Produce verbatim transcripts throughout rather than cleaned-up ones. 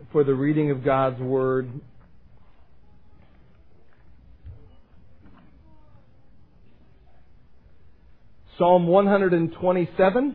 for the reading of God's Word. Psalm one twenty-seven.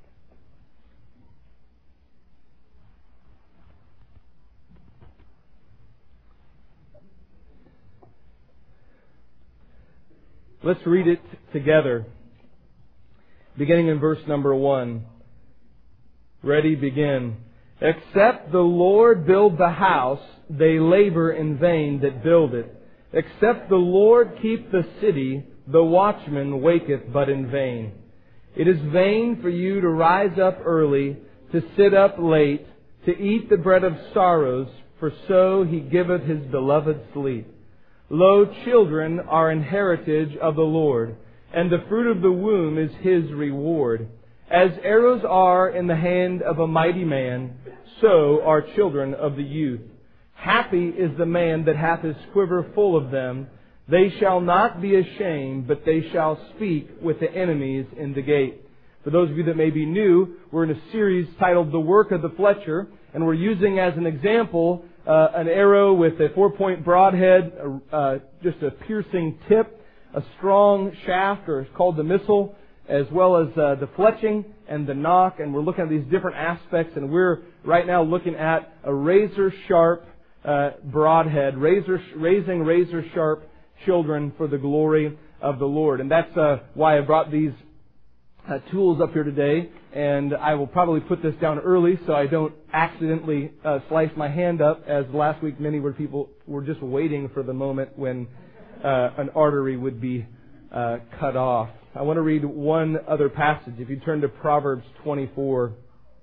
Let's read it together. Beginning in verse number one. Ready, begin. Except the Lord build the house, they labor in vain that build it. Except the Lord keep the city, the watchman waketh but in vain. It is vain for you to rise up early, to sit up late, to eat the bread of sorrows, for so He giveth His beloved sleep. Lo, children are an heritage of the Lord, and the fruit of the womb is His reward. As arrows are in the hand of a mighty man, so are children of the youth. Happy is the man that hath his quiver full of them. They shall not be ashamed, but they shall speak with the enemies in the gate. For those of you that may be new, we're in a series titled The Work of the Fletcher, and we're using as an example uh, an arrow with a four-point broadhead, uh, just a piercing tip, a strong shaft, or it's called the missile, as well as uh, the fletching and the knock, and we're looking at these different aspects, and we're right now looking at a razor-sharp uh, broadhead, razor, raising razor-sharp children for the glory of the Lord. And that's uh, why I brought these uh, tools up here today, and I will probably put this down early so I don't accidentally uh, slice my hand up, as last week many were people were just waiting for the moment when uh, an artery would be uh, cut off. I want to read one other passage. If you turn to Proverbs twenty-four.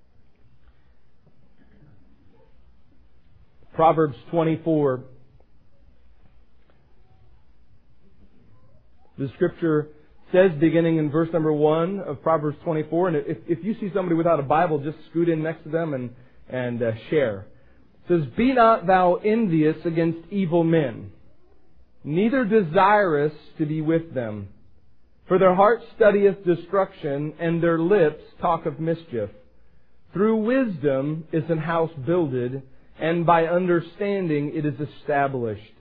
Proverbs twenty-four. The Scripture says, beginning in verse number one of Proverbs twenty-four, and if, if you see somebody without a Bible, just scoot in next to them and, and uh, share. It says, Be not thou envious against evil men, neither desirous to be with them. For their heart studieth destruction, and their lips talk of mischief. Through wisdom is an house builded, and by understanding it is established.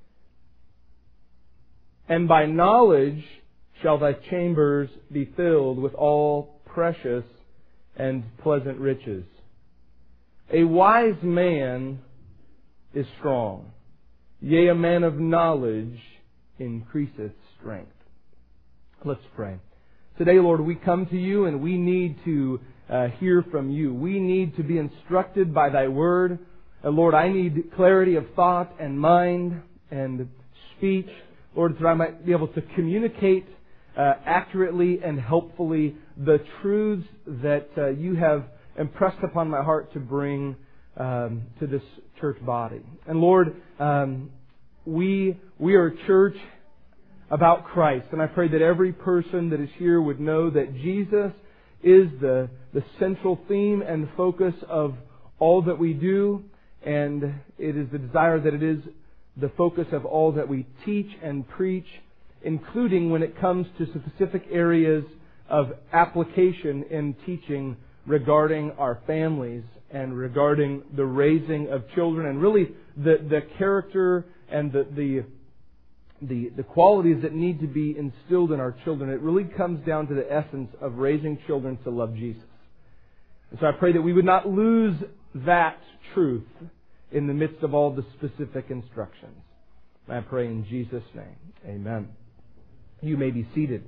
And by knowledge shall thy chambers be filled with all precious and pleasant riches. A wise man is strong, yea, a man of knowledge increaseth strength. Let's pray. Today, Lord, we come to You and we need to uh, hear from You. We need to be instructed by Thy Word. And Lord, I need clarity of thought and mind and speech, Lord, so I might be able to communicate uh, accurately and helpfully the truths that uh, You have impressed upon my heart to bring um, to this church body. And Lord, um, we we are a church about Christ. And I pray that every person that is here would know that Jesus is the, the central theme and focus of all that we do. And it is the desire that it is the focus of all that we teach and preach, including when it comes to specific areas of application in teaching regarding our families and regarding the raising of children, and really the, the character and the, the The, the qualities that need to be instilled in our children. It really comes down to the essence of raising children to love Jesus. And so I pray that we would not lose that truth in the midst of all the specific instructions. And I pray in Jesus' name. Amen. You may be seated.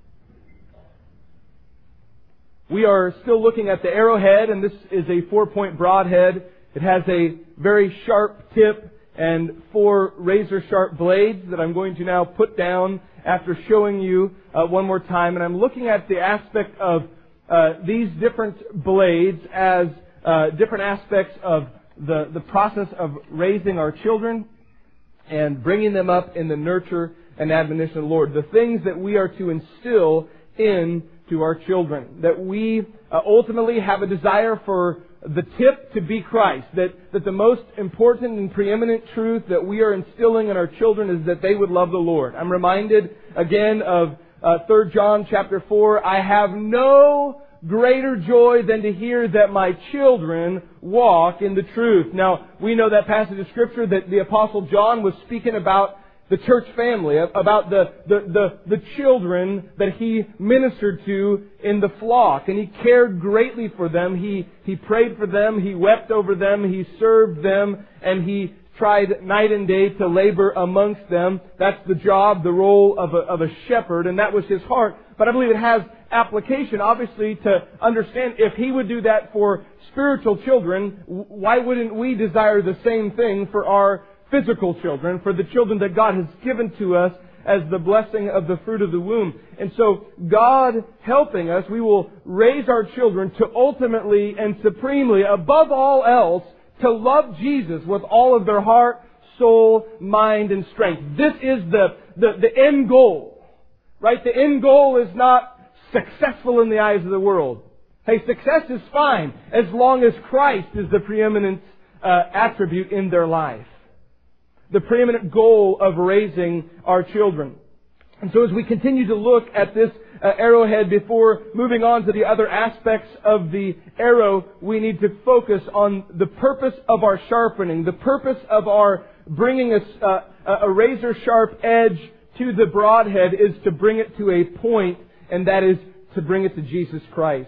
We are still looking at the arrowhead, and this is a four-point broadhead. It has a very sharp tip and four razor-sharp blades that I'm going to now put down after showing you uh, one more time. And I'm looking at the aspect of uh, these different blades as uh, different aspects of the, the process of raising our children and bringing them up in the nurture and admonition of the Lord. The things that we are to instill into our children. That we uh, ultimately have a desire for the tip to be Christ. That, that the most important and preeminent truth that we are instilling in our children is that they would love the Lord. I'm reminded again of uh, Third John chapter four. I have no greater joy than to hear that my children walk in the truth. Now, we know that passage of Scripture that the Apostle John was speaking about the church family, about the, the, the, the children that he ministered to in the flock. And he cared greatly for them. He, he prayed for them. He wept over them. He served them. And he tried night and day to labor amongst them. That's the job, the role of a, of a shepherd. And that was his heart. But I believe it has application, obviously, to understand if he would do that for spiritual children, why wouldn't we desire the same thing for our physical children, for the children that God has given to us as the blessing of the fruit of the womb? And so, God helping us, we will raise our children to ultimately and supremely, above all else, to love Jesus with all of their heart, soul, mind, and strength. This is the, the, the end goal. Right? The end goal is not successful in the eyes of the world. Hey, success is fine as long as Christ is the preeminent uh, attribute in their life. The preeminent goal of raising our children. And so as we continue to look at this uh, arrowhead before moving on to the other aspects of the arrow, we need to focus on the purpose of our sharpening, the purpose of our bringing a, uh, a razor sharp edge to the broadhead is to bring it to a point, and that is to bring it to Jesus Christ.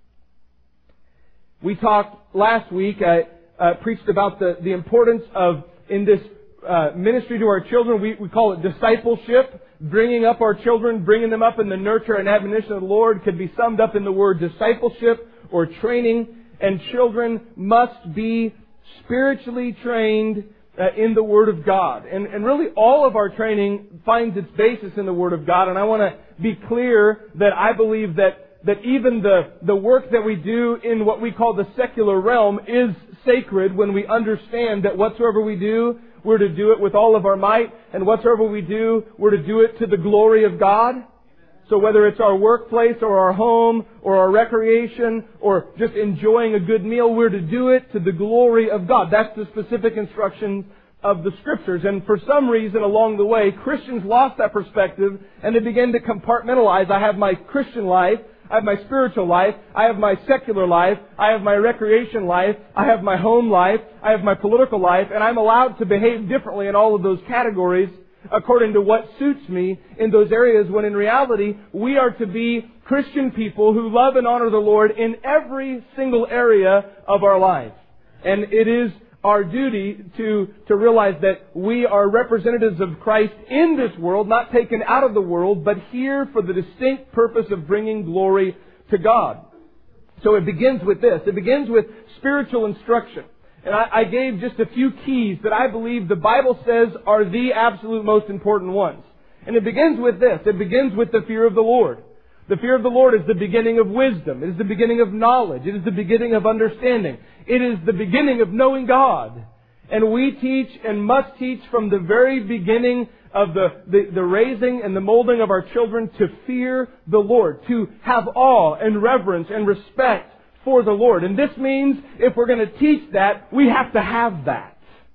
We talked last week, I uh, preached about the, the importance of, in this Uh, ministry to our children, we, we call it discipleship. Bringing up our children, bringing them up in the nurture and admonition of the Lord could be summed up in the word discipleship or training. And children must be spiritually trained uh, in the Word of God. And, and really all of our training finds its basis in the Word of God. And I want to be clear that I believe that that even the, the work that we do in what we call the secular realm is sacred when we understand that whatsoever we do, we're to do it with all of our might, and whatsoever we do, we're to do it to the glory of God. So whether it's our workplace or our home or our recreation or just enjoying a good meal, we're to do it to the glory of God. That's the specific instructions of the Scriptures. And for some reason along the way, Christians lost that perspective and they began to compartmentalize. I have my Christian life, I have my spiritual life, I have my secular life, I have my recreation life, I have my home life, I have my political life, and I'm allowed to behave differently in all of those categories according to what suits me in those areas, when in reality, we are to be Christian people who love and honor the Lord in every single area of our life. And it is our duty to, to realize that we are representatives of Christ in this world, not taken out of the world, but here for the distinct purpose of bringing glory to God. So it begins with this. It begins with spiritual instruction. And I, I gave just a few keys that I believe the Bible says are the absolute most important ones. And it begins with this. It begins with the fear of the Lord. The fear of the Lord is the beginning of wisdom. It is the beginning of knowledge. It is the beginning of understanding. It is the beginning of knowing God. And we teach and must teach from the very beginning of the, the, the raising and the molding of our children to fear the Lord, to have awe and reverence and respect for the Lord. And this means if we're going to teach that, we have to have that.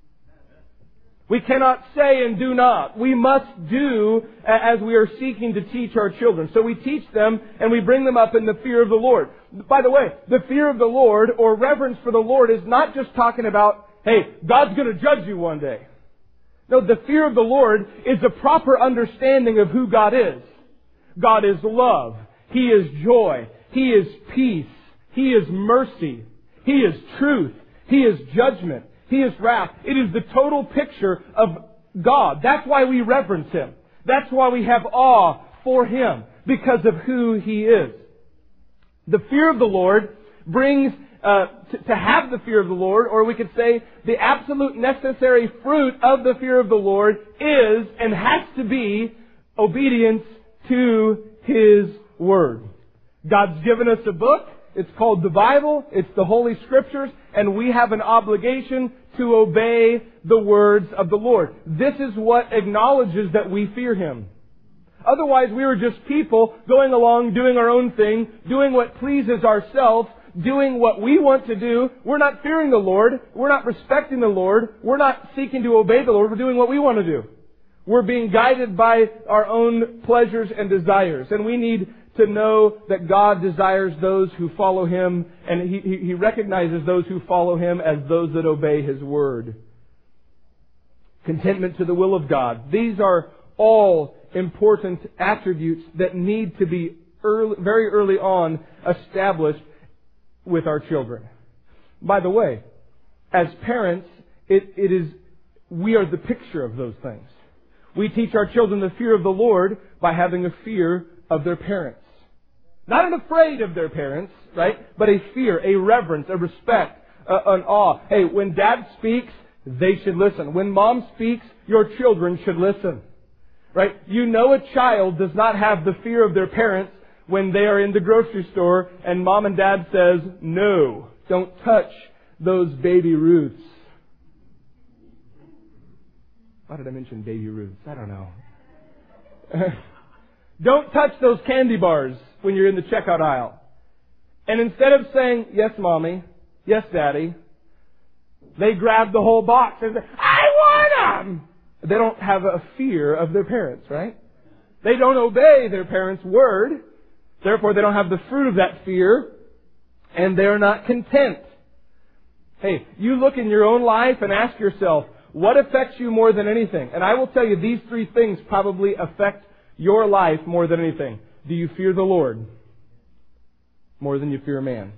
We cannot say and do not. We must do as we are seeking to teach our children. So we teach them and we bring them up in the fear of the Lord. By the way, the fear of the Lord or reverence for the Lord is not just talking about, hey, God's going to judge you one day. No, the fear of the Lord is a proper understanding of who God is. God is love. He is joy. He is peace. He is mercy. He is truth. He is judgment. He is wrath. It is the total picture of God. That's why we reverence Him. That's why we have awe for Him, because of who He is. The fear of the Lord brings, uh, to, to have the fear of the Lord, or we could say the absolute necessary fruit of the fear of the Lord is and has to be obedience to His Word. God's given us a book. It's called the Bible. It's the Holy Scriptures. And we have an obligation to obey the words of the Lord. This is what acknowledges that we fear Him. Otherwise, we are just people going along, doing our own thing, doing what pleases ourselves, doing what we want to do. We're not fearing the Lord. We're not respecting the Lord. We're not seeking to obey the Lord. We're doing what we want to do. We're being guided by our own pleasures and desires. And we need to know that God desires those who follow Him, and He, he, he recognizes those who follow Him as those that obey His Word. Contentment to the will of God. These are all important attributes that need to be early, very early on established with our children. By the way, as parents, it, it is we are the picture of those things. We teach our children the fear of the Lord by having a fear of their parents. Not an afraid of their parents, right? But a fear, a reverence, a respect, a, an awe. Hey, when Dad speaks, they should listen. When Mom speaks, your children should listen. Right? You know a child does not have the fear of their parents when they are in the grocery store and Mom and Dad says, no, don't touch those Baby Ruths. Why did I mention Baby Ruths? I don't know. Don't touch those candy bars when you're in the checkout aisle. And instead of saying, yes, Mommy, yes, Daddy, they grab the whole box and say, I want them! They don't have a fear of their parents, right? They don't obey their parents' word. Therefore, they don't have the fruit of that fear. And they're not content. Hey, you look in your own life and ask yourself, what affects you more than anything? And I will tell you, these three things probably affect your life more than anything. Do you fear the Lord more than you fear man?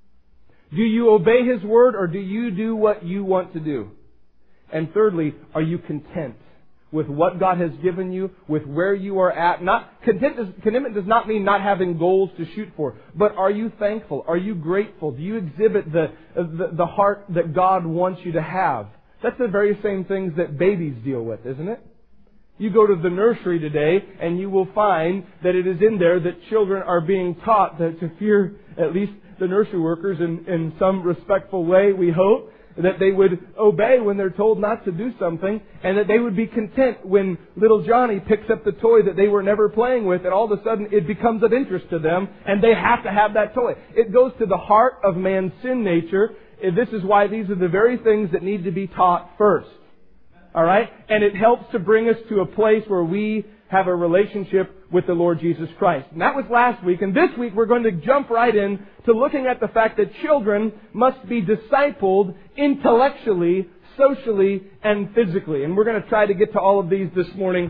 Do you obey His word, or do you do what you want to do? And thirdly, are you content with what God has given you, with where you are at? Not content does, contentment does not mean not having goals to shoot for, but are you thankful? Are you grateful? Do you exhibit the the, the heart that God wants you to have? That's the very same things that babies deal with, isn't it? You go to the nursery today and you will find that it is in there that children are being taught to, to fear at least the nursery workers in, in some respectful way, we hope. That they would obey when they're told not to do something, and that they would be content when little Johnny picks up the toy that they were never playing with, and all of a sudden it becomes of interest to them, and they have to have that toy. It goes to the heart of man's sin nature. And this is why these are the very things that need to be taught first. Alright? And it helps to bring us to a place where we have a relationship with the Lord Jesus Christ. And that was last week. And this week we're going to jump right in to looking at the fact that children must be discipled intellectually, socially, and physically. And we're going to try to get to all of these this morning,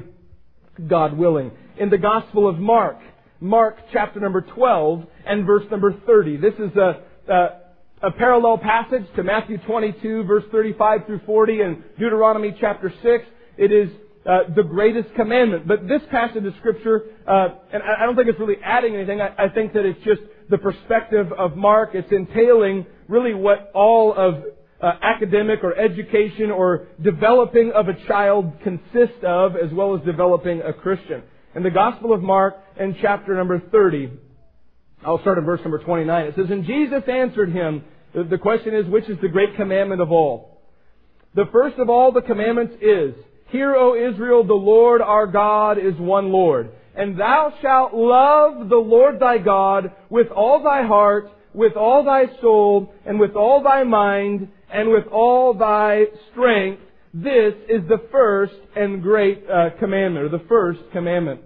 God willing. In the Gospel of Mark, Mark chapter number twelve and verse number thirty. This is a, a, a parallel passage to Matthew twenty-two, verse thirty-five through forty, and Deuteronomy chapter six. It is Uh, the greatest commandment. But this passage of Scripture, uh, and I don't think it's really adding anything. I, I think that it's just the perspective of Mark. It's entailing really what all of uh, academic or education or developing of a child consists of, as well as developing a Christian. In the Gospel of Mark, in chapter number thirty, I'll start in verse number twenty-nine. It says, "And Jesus answered him," the question is, which is the great commandment of all? "The first of all the commandments is, Hear, O Israel, the Lord our God is one Lord. And thou shalt love the Lord thy God with all thy heart, with all thy soul, and with all thy mind, and with all thy strength. This is the first and great uh, commandment, or the first commandment."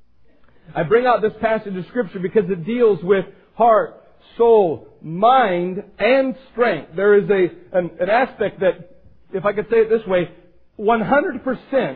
I bring out this passage of Scripture because it deals with heart, soul, mind, and strength. There is a an, an aspect that, if I could say it this way, one hundred percent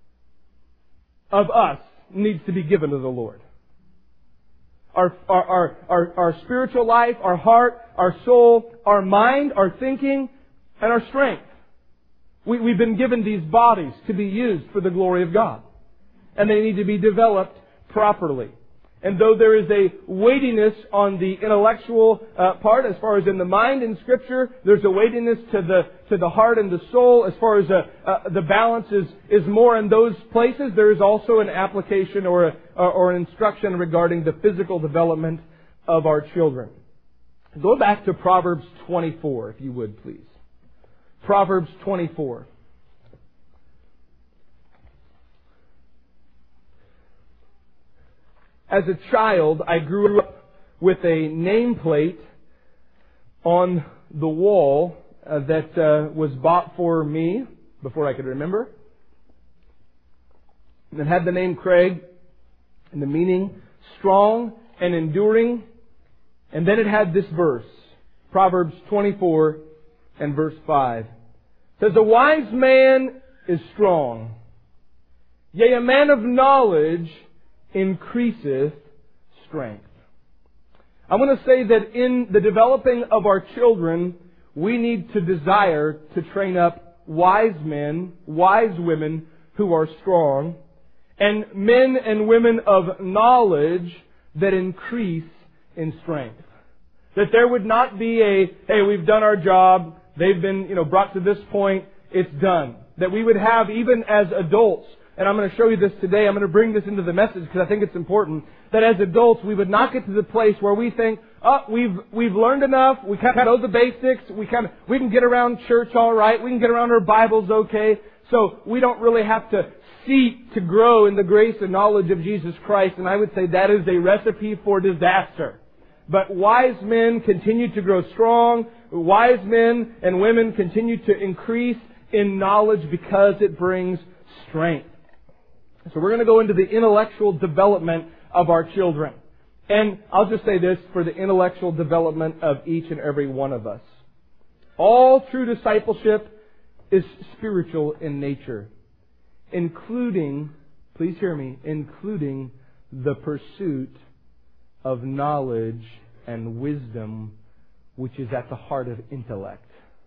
of us needs to be given to the Lord. Our, our, our, our, our spiritual life, our heart, our soul, our mind, our thinking, and our strength. We, we've been given these bodies to be used for the glory of God. And they need to be developed properly. And though there is a weightiness on the intellectual uh, part, as far as in the mind in Scripture, there's a weightiness to the to the heart and the soul. As far as uh, uh, the balance is is more in those places, there is also an application or a, or an instruction regarding the physical development of our children. Go back to Proverbs twenty-four, if you would, please. Proverbs twenty-four. As a child, I grew up with a nameplate on the wall uh, that uh, was bought for me before I could remember. And it had the name Craig and the meaning strong and enduring. And then it had this verse, Proverbs twenty-four and verse five. It says, a wise man is strong, yea, a man of knowledge increaseth strength. I want to say that in the developing of our children, we need to desire to train up wise men, wise women who are strong, and men and women of knowledge that increase in strength. That there would not be a, hey, we've done our job, they've been, you know, brought to this point, it's done. That we would have, even as adults, and I'm going to show you this today, I'm going to bring this into the message because I think it's important, that as adults we would not get to the place where we think, oh, we've we've learned enough, we kind of know the basics, we kind of we can get around church all right, we can get around our Bibles okay, so we don't really have to seek to grow in the grace and knowledge of Jesus Christ, and I would say that is a recipe for disaster. But wise men continue to grow strong, wise men and women continue to increase in knowledge because it brings strength. So we're going to go into the intellectual development of our children. And I'll just say this for the intellectual development of each and every one of us. All true discipleship is spiritual in nature, including, please hear me, including the pursuit of knowledge and wisdom, which is at the heart of intellect.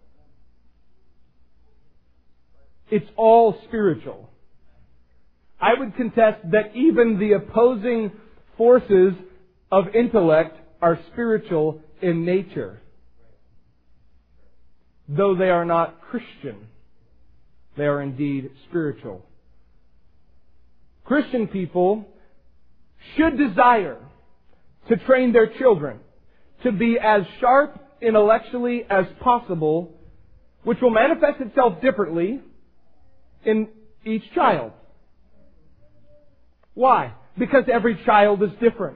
It's all spiritual. I would contest that even the opposing forces of intellect are spiritual in nature. Though they are not Christian, they are indeed spiritual. Christian people should desire to train their children to be as sharp intellectually as possible, which will manifest itself differently in each child. Why? Because every child is different.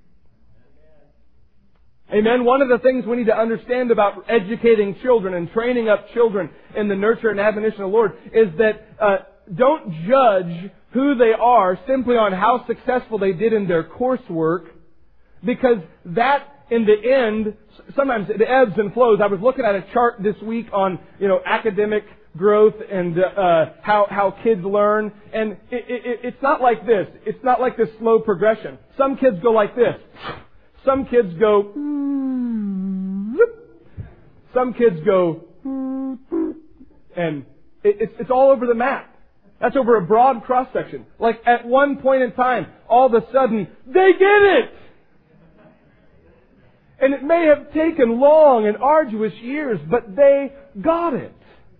Amen. One of the things we need to understand about educating children and training up children in the nurture and admonition of the Lord is that uh, don't judge who they are simply on how successful they did in their coursework, because that, in the end, sometimes it ebbs and flows. I was looking at a chart this week on, you know, academic growth and uh, how how kids learn, and it, it, it's not like this. It's not like this slow progression. Some kids go like this. Some kids go. Some kids go, and it, it's it's all over the map. That's over a broad cross section. Like at one point in time, all of a sudden they get it. And it may have taken long and arduous years, but they got it.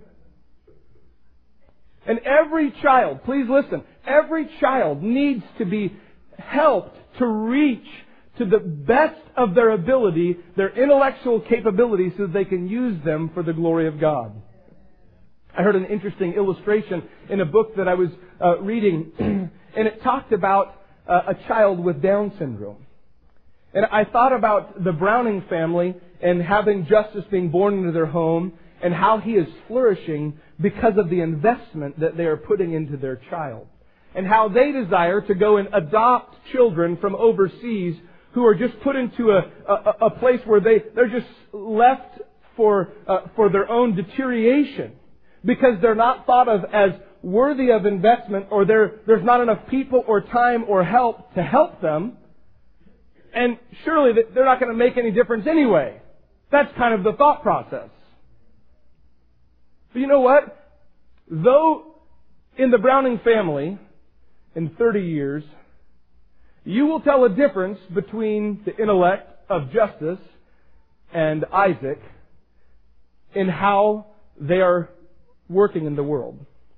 And every child, please listen, every child needs to be helped to reach to the best of their ability, their intellectual capabilities, so that they can use them for the glory of God. I heard an interesting illustration in a book that I was uh, reading, and it talked about uh, a child with Down syndrome. And I thought about the Browning family and having Justice being born into their home and how he is flourishing because of the investment that they are putting into their child. And how they desire to go and adopt children from overseas who are just put into a, a, a place where they, they're just left for, uh, for their own deterioration. Because they're not thought of as worthy of investment, or there, there's not enough people or time or help to help them. And surely they're not going to make any difference anyway. That's kind of the thought process. But you know what? Though in the Browning family, in thirty years, you will tell a difference between the intellect of Justice and Isaac in how they are working in the world.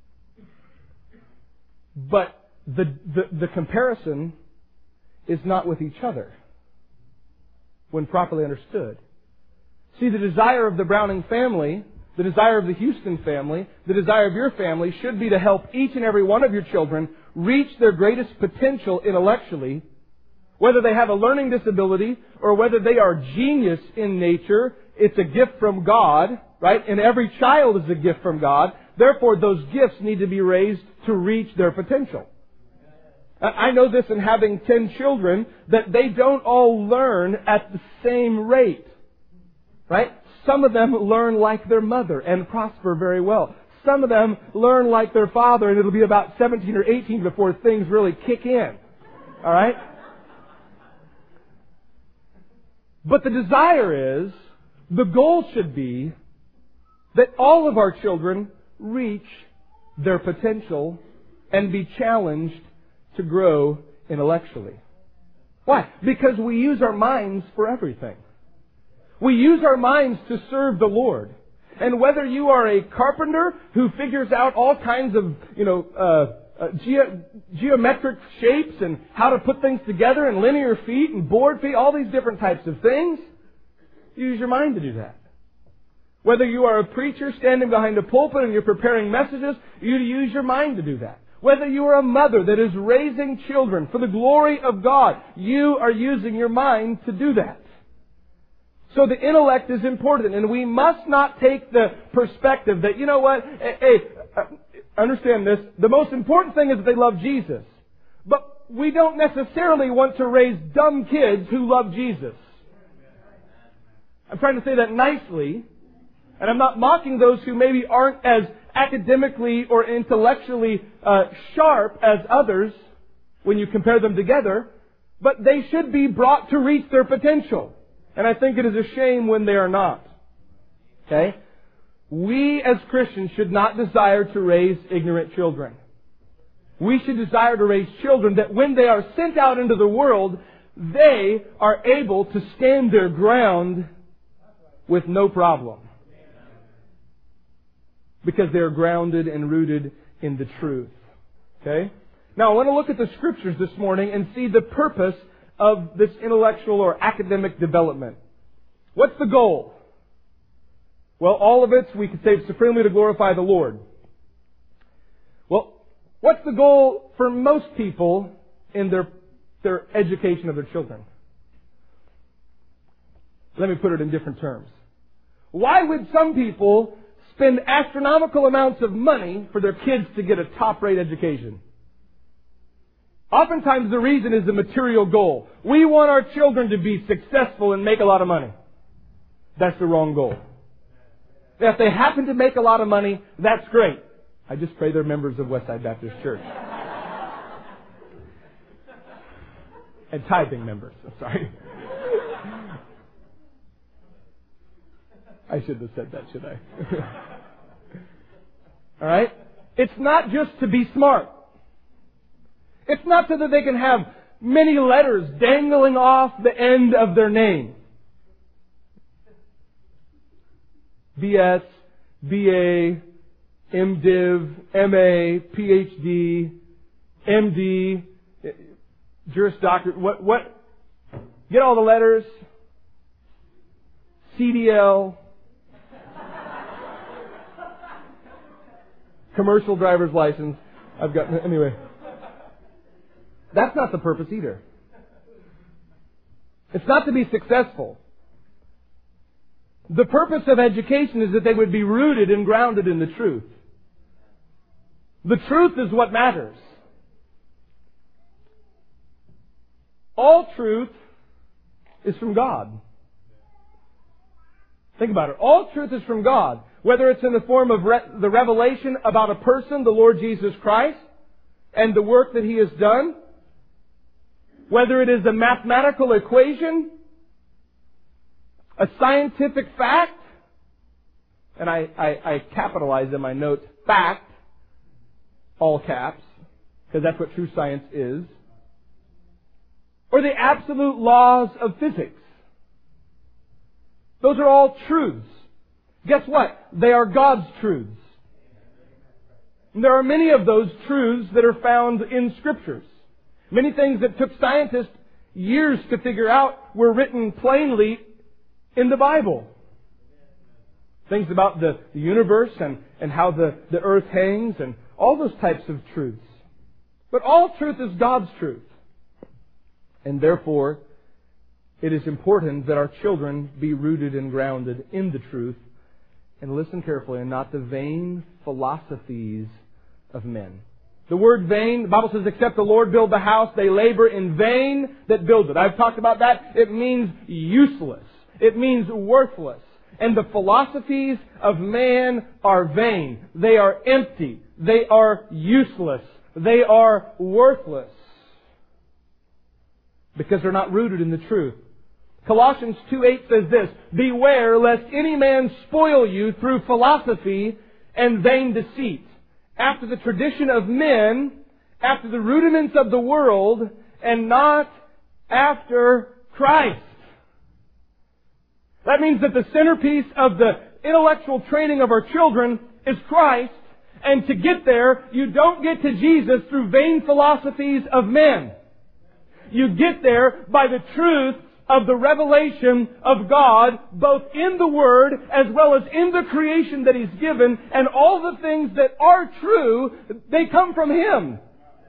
But the, the, the comparison is not with each other when properly understood. See, the desire of the Browning family, the desire of the Houston family, the desire of your family should be to help each and every one of your children reach their greatest potential intellectually, whether they have a learning disability or whether they are genius in nature. It's a gift from God, right? And every child is a gift from God. Therefore, those gifts need to be raised to reach their potential. I know this in having ten children, that they don't all learn at the same rate. Right? Some of them learn like their mother and prosper very well. Some of them learn like their father, and it'll be about seventeen or eighteen before things really kick in. All right? But the desire is, the goal should be, that all of our children reach their potential and be challenged to grow intellectually. Why? Because we use our minds for everything. We use our minds to serve the Lord. And whether you are a carpenter who figures out all kinds of, you know, uh, uh, ge- geometric shapes and how to put things together and linear feet and board feet, all these different types of things, you use your mind to do that. Whether you are a preacher standing behind a pulpit and you're preparing messages, you use your mind to do that. Whether you are a mother that is raising children for the glory of God, you are using your mind to do that. So the intellect is important, and we must not take the perspective that, you know what, hey, hey, understand this, the most important thing is that they love Jesus. But we don't necessarily want to raise dumb kids who love Jesus. I'm trying to say that nicely. And I'm not mocking those who maybe aren't as academically or intellectually uh, sharp as others when you compare them together, but they should be brought to reach their potential. And I think it is a shame when they are not. Okay? We as Christians should not desire to raise ignorant children. We should desire to raise children that when they are sent out into the world, they are able to stand their ground with no problem. Because they are grounded and rooted in the truth. Okay? Now I want to look at the Scriptures this morning and see the purpose of this intellectual or academic development. What's the goal? Well, all of it, we could say, supremely to glorify the Lord. Well, what's the goal for most people in their, their education of their children? Let me put it in different terms. Why would some people spend astronomical amounts of money for their kids to get a top-rate education? Oftentimes the reason is the material goal. We want our children to be successful and make a lot of money. That's the wrong goal. If they happen to make a lot of money, that's great. I just pray they're members of Westside Baptist Church. And tithing members. I'm sorry. I shouldn't have said that, should I? All right? It's not just to be smart. It's not so that they can have many letters dangling off the end of their name. B S, B A, MDiv, M A, P H D, M D, Juris Doctorate, what, what, get all the letters, C D L, commercial driver's license. I've got, anyway. That's not the purpose either. It's not to be successful. The purpose of education is that they would be rooted and grounded in the truth. The truth is what matters. All truth is from God. Think about it. All truth is from God. Whether it's in the form of re- the revelation about a person, the Lord Jesus Christ, and the work that He has done. Whether it is a mathematical equation, a scientific fact, and I, I, I capitalize in my notes, fact, all caps, because that's what true science is, or the absolute laws of physics. Those are all truths. Guess what? They are God's truths. And there are many of those truths that are found in Scriptures. Many things that took scientists years to figure out were written plainly in the Bible. Things about the, the universe and, and how the, the earth hangs and all those types of truths. But all truth is God's truth. And therefore, it is important that our children be rooted and grounded in the truth. And listen carefully, and not the vain philosophies of men. The word vain, the Bible says, except the Lord build the house, they labor in vain that build it. I've talked about that. It means useless. It means worthless. And the philosophies of man are vain. They are empty. They are useless. They are worthless. Because they're not rooted in the truth. Colossians two eight says this, beware lest any man spoil you through philosophy and vain deceit, after the tradition of men, after the rudiments of the world, and not after Christ. That means that the centerpiece of the intellectual training of our children is Christ, and to get there, you don't get to Jesus through vain philosophies of men. You get there by the truth of the revelation of God, both in the Word as well as in the creation that He's given, and all the things that are true, they come from Him.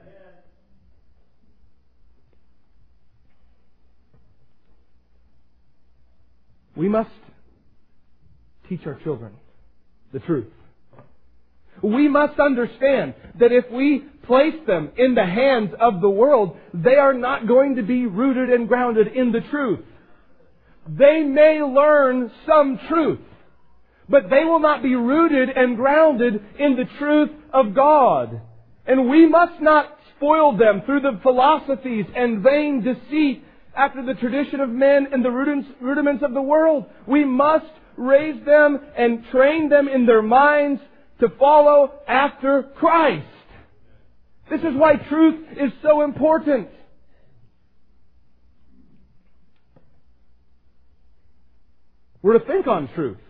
We must teach our children the truth. We must understand that if we place them in the hands of the world, they are not going to be rooted and grounded in the truth. They may learn some truth, but they will not be rooted and grounded in the truth of God. And we must not spoil them through the philosophies and vain deceit after the tradition of men and the rudiments of the world. We must raise them and train them in their minds to follow after Christ. This is why truth is so important. We're to think on truth.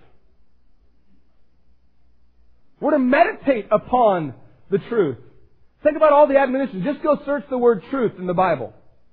We're to meditate upon the truth. Think about all the admonitions. Just go search the word truth in the Bible.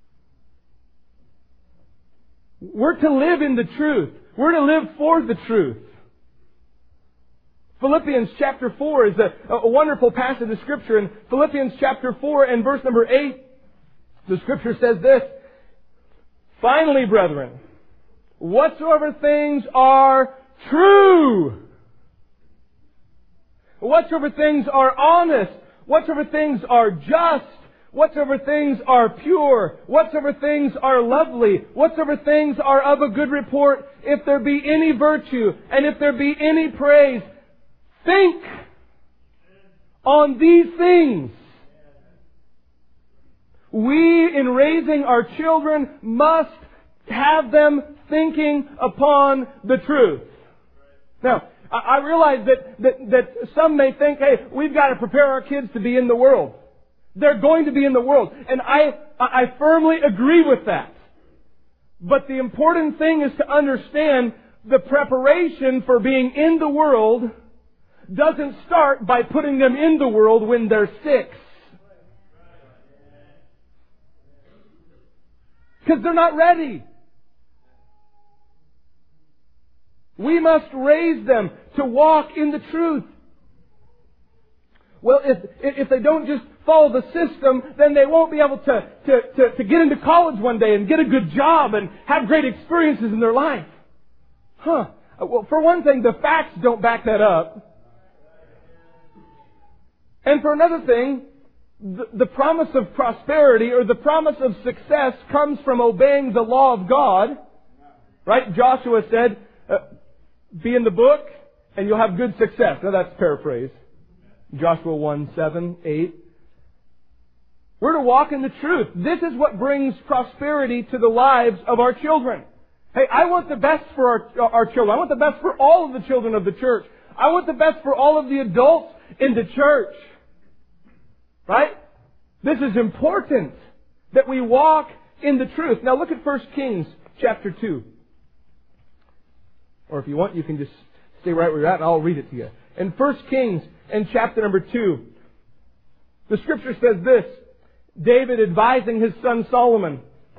We're to live in the truth. We're to live for the truth. Philippians chapter four is a, a wonderful passage of Scripture. In Philippians chapter four and verse number eight, the Scripture says this, finally, brethren, whatsoever things are true, whatsoever things are honest, whatsoever things are just, whatsoever things are pure, whatsoever things are lovely, whatsoever things are of a good report, if there be any virtue, and if there be any praise, think on these things. We, in raising our children, must have them thinking upon the truth. Now, I realize that, that, that some may think, hey, we've got to prepare our kids to be in the world. They're going to be in the world. And I, I firmly agree with that. But the important thing is to understand the preparation for being in the world doesn't start by putting them in the world when they're six. Because they're not ready. We must raise them to walk in the truth. Well, if if they don't just follow the system, then they won't be able to, to, to, to get into college one day and get a good job and have great experiences in their life. Huh. Well, for one thing, the facts don't back that up. And for another thing, the, the promise of prosperity or the promise of success comes from obeying the law of God. Right? Joshua said, uh, be in the book and you'll have good success. Now that's paraphrase. Joshua one, seven, eight. We're to walk in the truth. This is what brings prosperity to the lives of our children. Hey, I want the best for our, our children. I want the best for all of the children of the church. I want the best for all of the adults in the church. Right? This is important that we walk in the truth. Now look at First Kings chapter two. Or if you want, you can just stay right where you're at and I'll read it to you. In First Kings in chapter number two, the Scripture says this, David advising his son Solomon.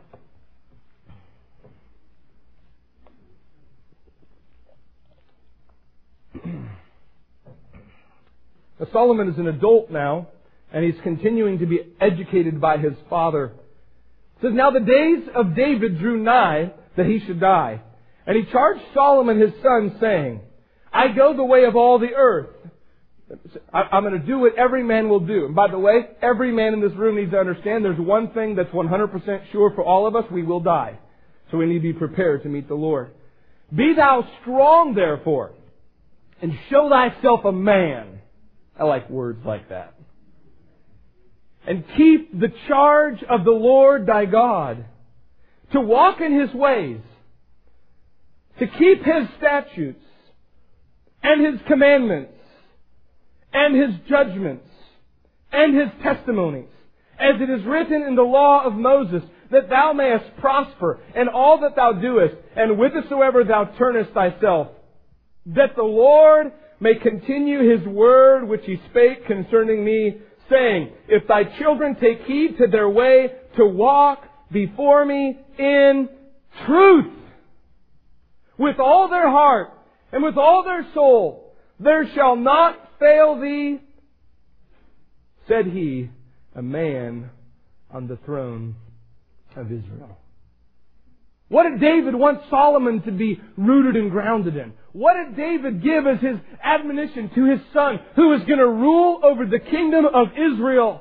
Now, Solomon is an adult now, and he's continuing to be educated by his father. It says, now the days of David drew nigh that he should die. And he charged Solomon his son, saying, I go the way of all the earth. I'm going to do what every man will do. And by the way, every man in this room needs to understand there's one thing that's one hundred percent sure for all of us. We will die. So we need to be prepared to meet the Lord. Be thou strong, therefore, and show thyself a man. I like words like that. And keep the charge of the Lord thy God, to walk in His ways, to keep His statutes, and His commandments, and His judgments, and His testimonies, as it is written in the law of Moses, that thou mayest prosper in all that thou doest, and whithersoever thou turnest thyself, that the Lord may continue His word which He spake concerning me, saying, if thy children take heed to their way, to walk before me in truth, with all their heart, and with all their soul, there shall not fail thee, said He, a man on the throne of Israel. What did David want Solomon to be rooted and grounded in? What did David give as his admonition to his son, who was going to rule over the kingdom of Israel?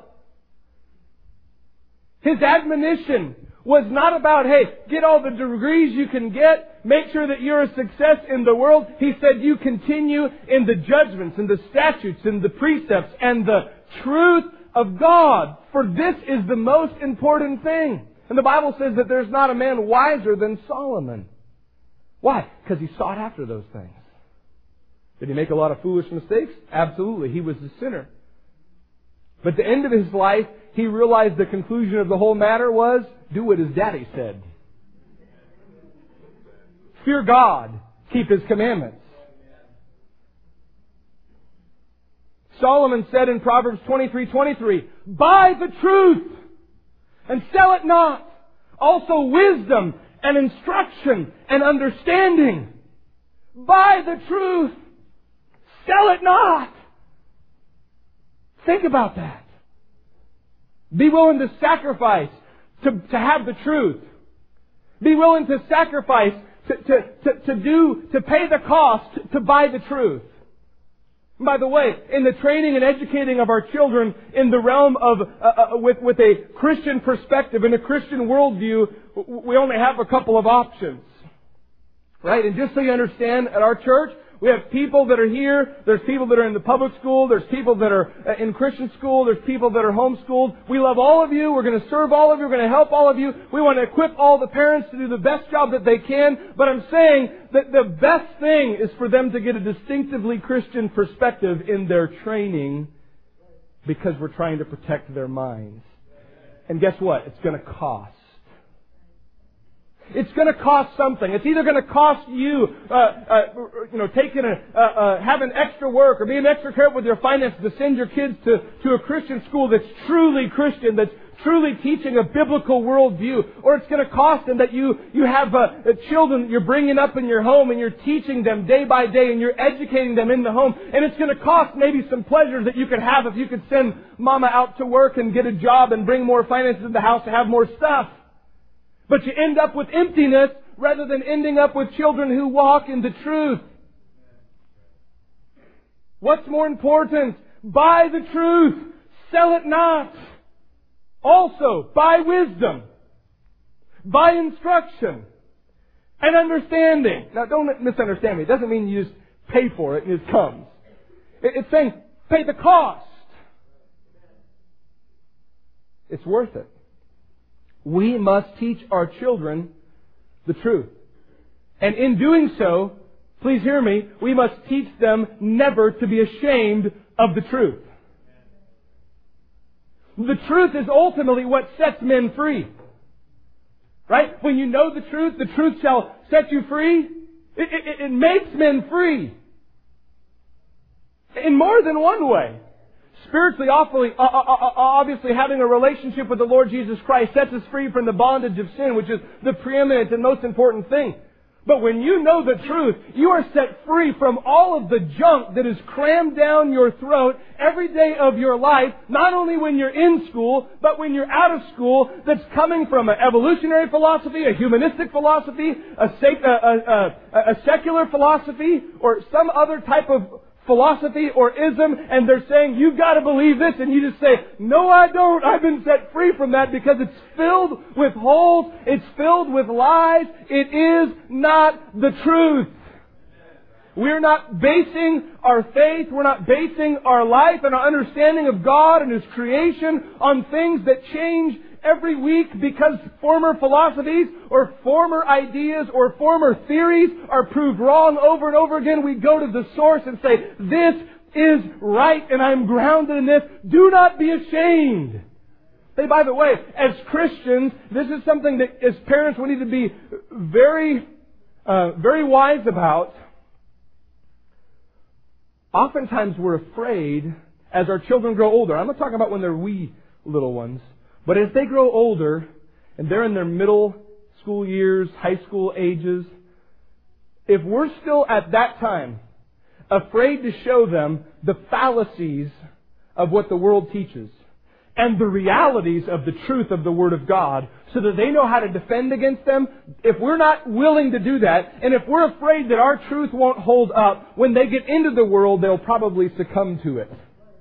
His admonition was not about, hey, get all the degrees you can get, make sure that you're a success in the world. He said, you continue in the judgments and the statutes and the precepts and the truth of God, for this is the most important thing. And the Bible says that there's not a man wiser than Solomon. Why? Because he sought after those things. Did he make a lot of foolish mistakes? Absolutely. He was a sinner. But at the end of his life, he realized the conclusion of the whole matter was, do what his daddy said. Fear God. Keep His commandments. Solomon said in Proverbs twenty-three twenty-three, buy the truth and sell it not. Also wisdom and instruction and understanding. Buy the truth. Sell it not. Think about that. Be willing to sacrifice to, to have the truth. Be willing to sacrifice to, to, to, to do, to pay the cost to buy the truth. By the way, in the training and educating of our children in the realm of, uh, uh, with, with a Christian perspective, in a Christian worldview, we only have a couple of options. Right? And just so you understand, at our church, we have people that are here, there's people that are in the public school, there's people that are in Christian school, there's people that are homeschooled. We love all of you, we're going to serve all of you, we're going to help all of you. We want to equip all the parents to do the best job that they can. But I'm saying that the best thing is for them to get a distinctively Christian perspective in their training, because we're trying to protect their minds. And guess what? It's going to cost. It's going to cost something. It's either going to cost you, uh, uh, you know, taking a, uh, uh, having extra work or being extra careful with your finances to send your kids to, to a Christian school that's truly Christian, that's truly teaching a biblical worldview. Or it's going to cost them that you, you have uh, children that you're bringing up in your home and you're teaching them day by day and you're educating them in the home. And it's going to cost maybe some pleasures that you could have if you could send mama out to work and get a job and bring more finances in the house to have more stuff. But you end up with emptiness rather than ending up with children who walk in the truth. What's more important? Buy the truth. Sell it not. Also, buy wisdom. Buy instruction. And understanding. Now, don't misunderstand me. It doesn't mean you just pay for it and it comes. It's saying, pay the cost. It's worth it. We must teach our children the truth. And in doing so, please hear me, we must teach them never to be ashamed of the truth. The truth is ultimately what sets men free. Right? When you know the truth, the truth shall set you free. It, it, it makes men free. In more than one way. Spiritually, awfully, uh, uh, uh, obviously having a relationship with the Lord Jesus Christ sets us free from the bondage of sin, which is the preeminent and most important thing. But when you know the truth, you are set free from all of the junk that is crammed down your throat every day of your life, not only when you're in school, but when you're out of school, that's coming from an evolutionary philosophy, a humanistic philosophy, a, sec- a, a, a, a secular philosophy, or some other type of philosophy or ism, and they're saying, you've got to believe this, and you just say, no, I don't. I've been set free from that because it's filled with holes. It's filled with lies. It is not the truth. We're not basing our faith, we're not basing our life and our understanding of God and His creation on things that change every week because former philosophies or former ideas or former theories are proved wrong over and over again. We go to the source and say, this is right and I'm grounded in this. Do not be ashamed. Hey, by the way, as Christians, this is something that as parents we need to be very, uh, very wise about. Oftentimes we're afraid as our children grow older. I'm not talking about when they're wee little ones. But as they grow older and they're in their middle school years, high school ages, if we're still at that time afraid to show them the fallacies of what the world teaches and the realities of the truth of the Word of God so that they know how to defend against them, if we're not willing to do that, and if we're afraid that our truth won't hold up, when they get into the world, they'll probably succumb to it.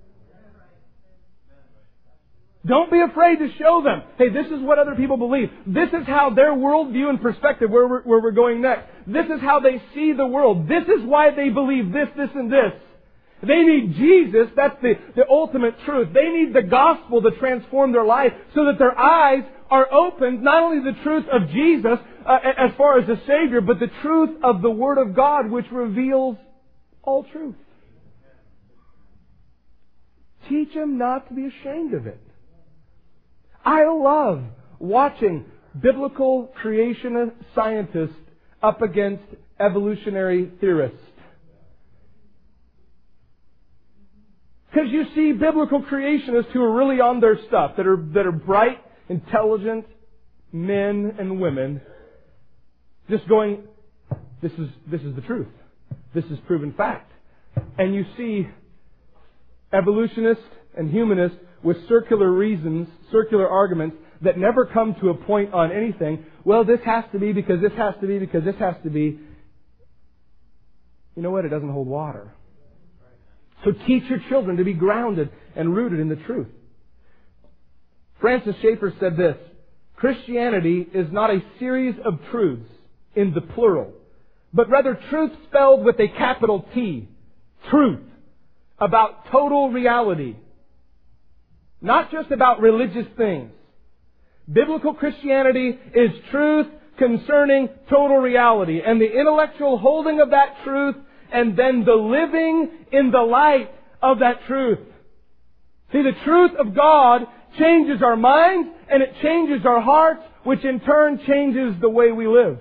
Don't be afraid to show them, hey, this is what other people believe. This is how their worldview and perspective, where we're, where we're going next. This is how they see the world. This is why they believe this, this, and this. They need Jesus. That's the, the ultimate truth. They need the gospel to transform their life so that their eyes are opened, not only the truth of Jesus uh, as far as the Savior, but the truth of the Word of God, which reveals all truth. Teach them not to be ashamed of it. I love watching biblical creationist scientists up against evolutionary theorists. Because you see biblical creationists who are really on their stuff, that are, that are bright, intelligent men and women, just going, this is, this is the truth. This is proven fact. And you see evolutionists and humanists with circular reasons, circular arguments that never come to a point on anything. Well, this has to be because this has to be because this has to be. You know what? It doesn't hold water. So teach your children to be grounded and rooted in the truth. Francis Schaeffer said this, Christianity is not a series of truths in the plural, but rather truth spelled with a capital T. Truth. About total reality. Not just about religious things. Biblical Christianity is truth concerning total reality and the intellectual holding of that truth and then the living in the light of that truth. See, the truth of God changes our minds and it changes our hearts, which in turn changes the way we live.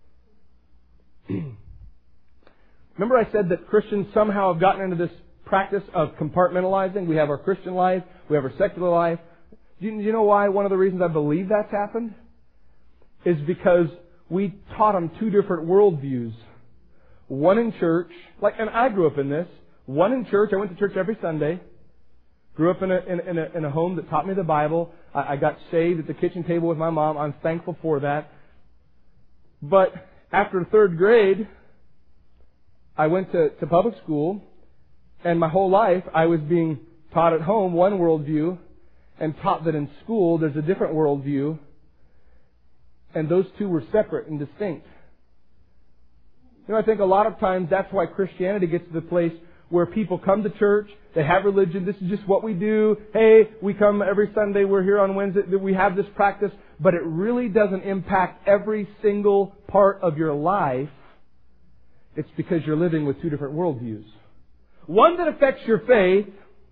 Remember I said that Christians somehow have gotten into this practice of compartmentalizing. We have our Christian life, we have our secular life. Do you, do you know why one of the reasons I believe that's happened? Is because we taught them two different worldviews. One in church, like, and I grew up in this. One in church, I went to church every Sunday. Grew up in a, in, in a, in a home that taught me the Bible. I, I got saved at the kitchen table with my mom. I'm thankful for that. But after third grade, I went to, to public school. And my whole life, I was being taught at home one worldview and taught that in school there's a different worldview. And those two were separate and distinct. You know, I think a lot of times that's why Christianity gets to the place where people come to church, they have religion, this is just what we do. Hey, we come every Sunday, we're here on Wednesday, we have this practice. But it really doesn't impact every single part of your life. It's because you're living with two different worldviews. One that affects your faith,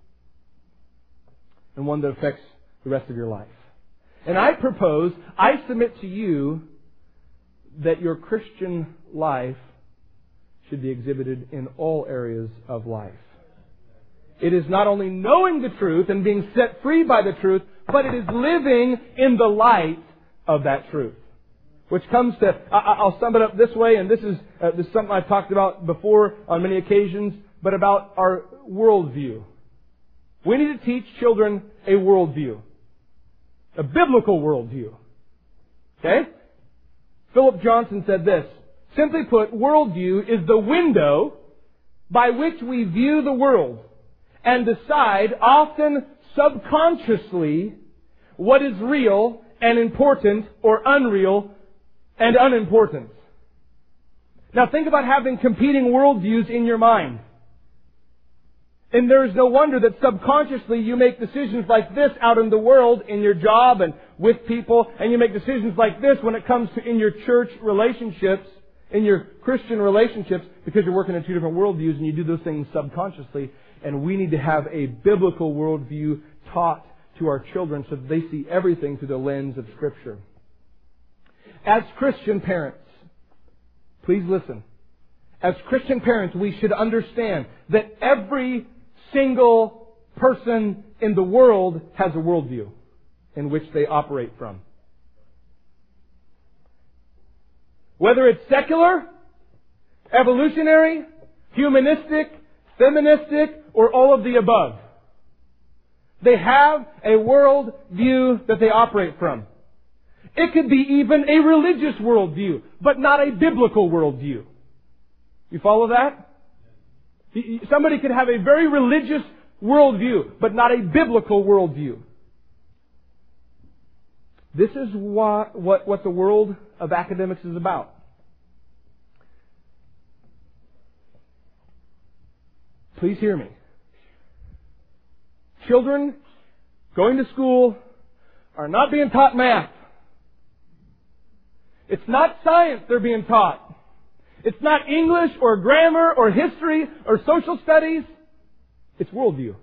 and one that affects the rest of your life. And I propose, I submit to you, that your Christian life should be exhibited in all areas of life. It is not only knowing the truth and being set free by the truth, but it is living in the light of that truth. Which comes to, I'll sum it up this way, and this is, uh, this is something I've talked about before on many occasions, but about our worldview. We need to teach children a worldview. A biblical worldview. Okay? Philip Johnson said this, simply put, worldview is the window by which we view the world and decide, often subconsciously, what is real and important or unreal and unimportant. Now think about having competing worldviews in your mind. And there is no wonder that subconsciously you make decisions like this out in the world, in your job and with people, and you make decisions like this when it comes to in your church relationships, in your Christian relationships, because you're working in two different worldviews and you do those things subconsciously. And we need to have a biblical worldview taught to our children so that they see everything through the lens of Scripture. As Christian parents, please listen. As Christian parents, we should understand that every single person in the world has a worldview in which they operate from. Whether it's secular, evolutionary, humanistic, feministic, or all of the above. They have a worldview that they operate from. It could be even a religious worldview, but not a biblical worldview. You follow that? Somebody could have a very religious worldview, but not a biblical worldview. This is what, what, what the world of academics is about. Please hear me. Children going to school are not being taught math. It's not science they're being taught. It's not English or grammar or history or social studies. It's worldview.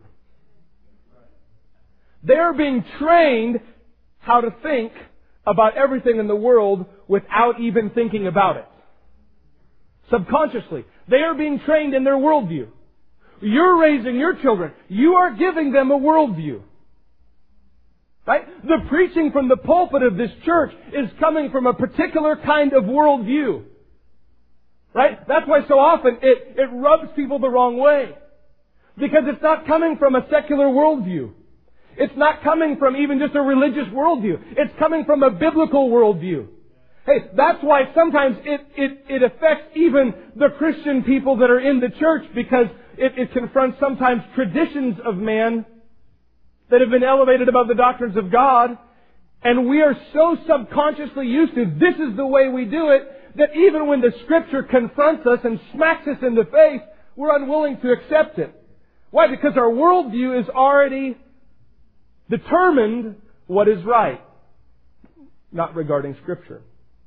They're being trained how to think about everything in the world without even thinking about it. Subconsciously. They are being trained in their worldview. You're raising your children. You are giving them a worldview. Right? The preaching from the pulpit of this church is coming from a particular kind of worldview. Right? That's why so often it, it rubs people the wrong way. Because it's not coming from a secular worldview. It's not coming from even just a religious worldview. It's coming from a biblical worldview. Hey, that's why sometimes it, it, it affects even the Christian people that are in the church, because it, it confronts sometimes traditions of man that have been elevated above the doctrines of God. And we are so subconsciously used to, this is the way we do it, that even when the Scripture confronts us and smacks us in the face, we're unwilling to accept it. Why? Because our worldview has already determined what is right, not regarding Scripture.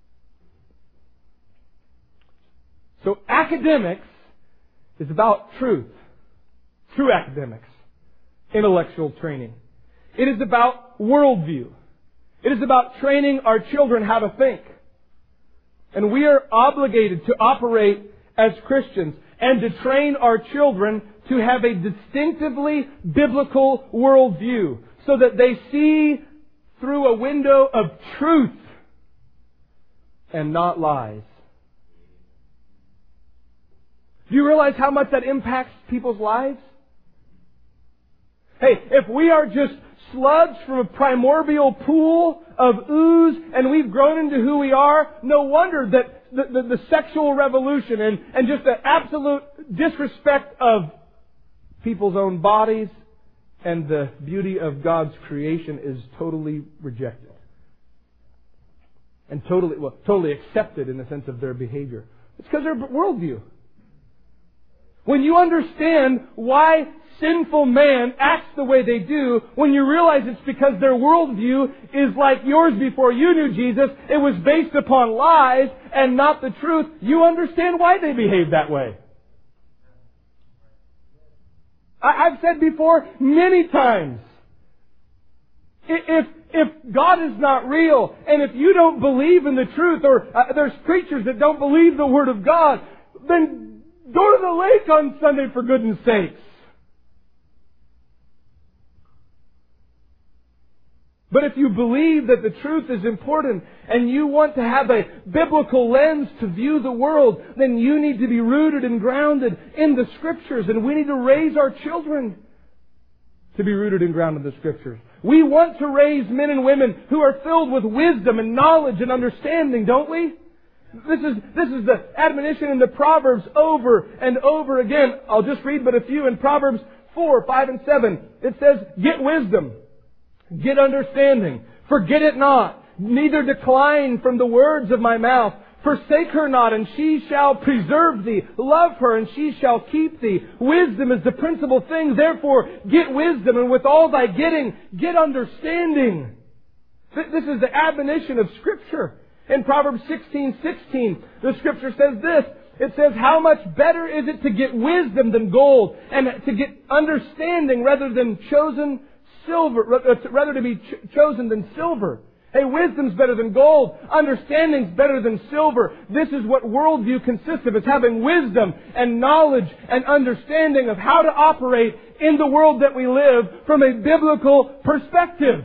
So academics is about truth. True academics. Intellectual training. It is about worldview. It is about training our children how to think. And we are obligated to operate as Christians and to train our children to have a distinctively biblical worldview so that they see through a window of truth and not lies. Do you realize how much that impacts people's lives? Hey, if we are just sludge from a primordial pool of ooze and we've grown into who we are, no wonder that the, the, the sexual revolution and, and just the absolute disrespect of people's own bodies and the beauty of God's creation is totally rejected. And totally, well, totally accepted in the sense of their behavior. It's because their worldview. When you understand why sinful man acts the way they do, when you realize it's because their worldview is like yours before you knew Jesus, it was based upon lies and not the truth, you understand why they behave that way. I've said before many times, if if God is not real, and if you don't believe in the truth, or uh, there's preachers that don't believe the Word of God, then go to the lake on Sunday for goodness sakes. But if you believe that the truth is important and you want to have a biblical lens to view the world, then you need to be rooted and grounded in the Scriptures. And we need to raise our children to be rooted and grounded in the Scriptures. We want to raise men and women who are filled with wisdom and knowledge and understanding, don't we? This is, this is the admonition in the Proverbs over and over again. I'll just read but a few. In Proverbs four, five, and seven, it says, get wisdom, get understanding, forget it not, neither decline from the words of my mouth. Forsake her not, and she shall preserve thee. Love her, and she shall keep thee. Wisdom is the principal thing. Therefore, get wisdom, and with all thy getting, get understanding. This is the admonition of Scripture. In Proverbs sixteen sixteen, the Scripture says this. It says, how much better is it to get wisdom than gold, and to get understanding rather than chosen silver, rather to be ch- chosen than silver. Hey, wisdom's better than gold. Understanding's better than silver. This is what worldview consists of. It's having wisdom and knowledge and understanding of how to operate in the world that we live from a biblical perspective.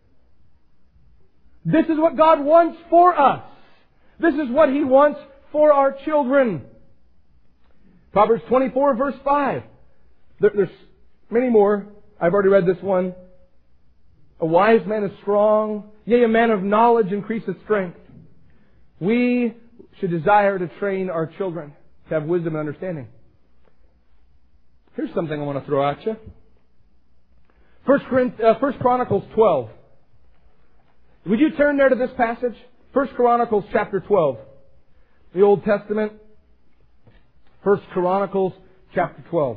This is what God wants for us. This is what He wants for our children. Proverbs twenty-four verse five. There, there's many more. I've already read this one. A wise man is strong. Yea, a man of knowledge increaseth strength. We should desire to train our children to have wisdom and understanding. Here's something I want to throw at you. First, uh, First Chronicles twelve. Would you turn there to this passage? First Chronicles chapter twelve. The Old Testament. First Chronicles chapter twelve.